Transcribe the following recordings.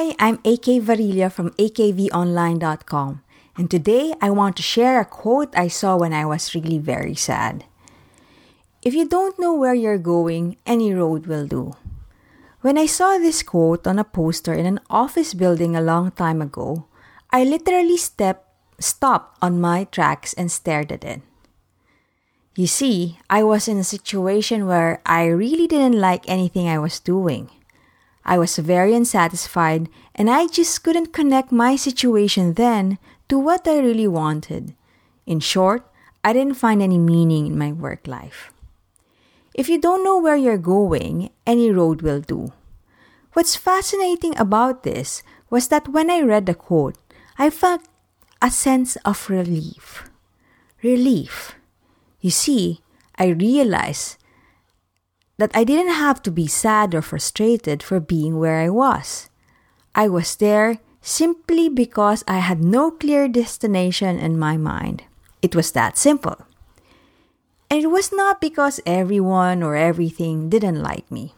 Hi, I'm AK Varilla from akvonline.com, and today I want to share a quote I saw when I was really very sad. If you don't know where you're going, any road will do. When I saw this quote on a poster in an office building a long time ago, I literally stopped on my tracks and stared at it. You see, I was in a situation where I really didn't like anything I was doing. I was very unsatisfied and I just couldn't connect my situation then to what I really wanted. In short, I didn't find any meaning in my work life. If you don't know where you're going, any road will do. What's fascinating about this was that when I read the quote, I felt a sense of relief. Relief. You see, I realized that I didn't have to be sad or frustrated for being where I was. I was there simply because I had no clear destination in my mind. It was that simple. And it was not because everyone or everything didn't like me.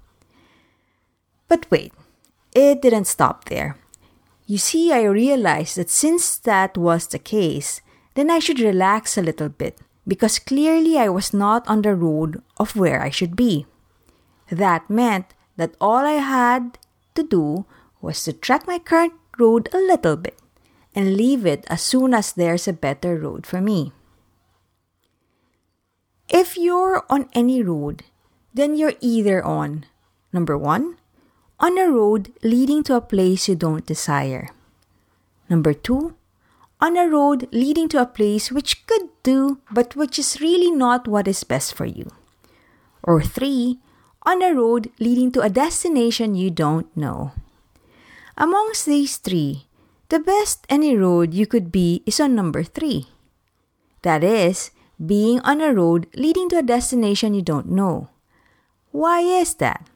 But wait, it didn't stop there. You see, I realized that since that was the case, then I should relax a little bit because clearly I was not on the road of where I should be. That meant that all I had to do was to track my current road a little bit and leave it as soon as there's a better road for me. If you're on any road, then you're either on, number 1, on a road leading to a place you don't desire. Number 2, on a road leading to a place which could do but which is really not what is best for you. Or 3, on a road leading to a destination you don't know. Amongst these 3, the best any road you could be is on number 3. That is, being on a road leading to a destination you don't know. Why is that?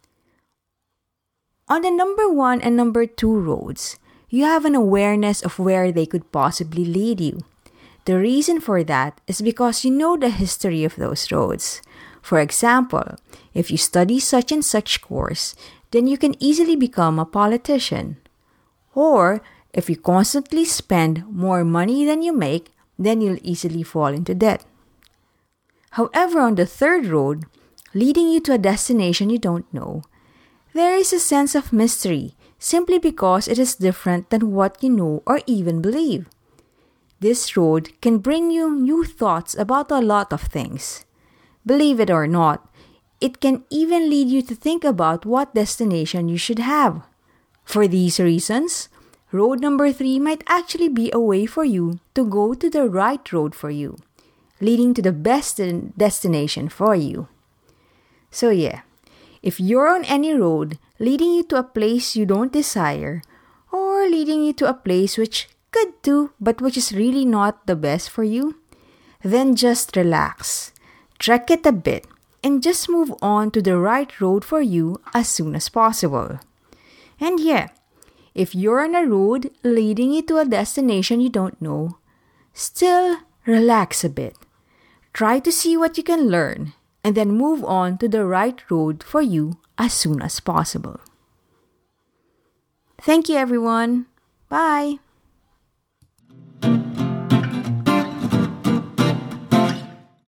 On the number 1 and number 2 roads, you have an awareness of where they could possibly lead you. The reason for that is because you know the history of those roads. For example, if you study such and such course, then you can easily become a politician. Or, if you constantly spend more money than you make, then you'll easily fall into debt. However, on the third road, leading you to a destination you don't know, there is a sense of mystery simply because it is different than what you know or even believe. This road can bring you new thoughts about a lot of things. Believe it or not, it can even lead you to think about what destination you should have. For these reasons, road number 3 might actually be a way for you to go to the right road for you, leading to the best destination for you. So yeah, if you're on any road leading you to a place you don't desire, or leading you to a place which could do but which is really not the best for you, then just relax, track it a bit, and just move on to the right road for you as soon as possible. And yeah, if you're on a road leading you to a destination you don't know, still relax a bit. Try to see what you can learn, and then move on to the right road for you as soon as possible. Thank you, everyone. Bye.